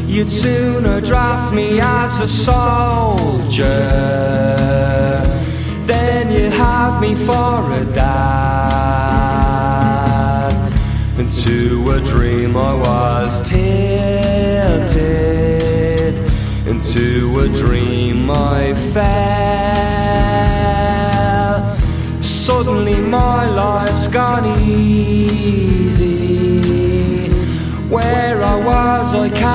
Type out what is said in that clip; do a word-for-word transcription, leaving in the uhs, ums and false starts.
You'd sooner draft me as a soldier than you have me for a dad. Into a dream I was tilted, into a dream I fell. Suddenly my life's gone easy. Where I was I can't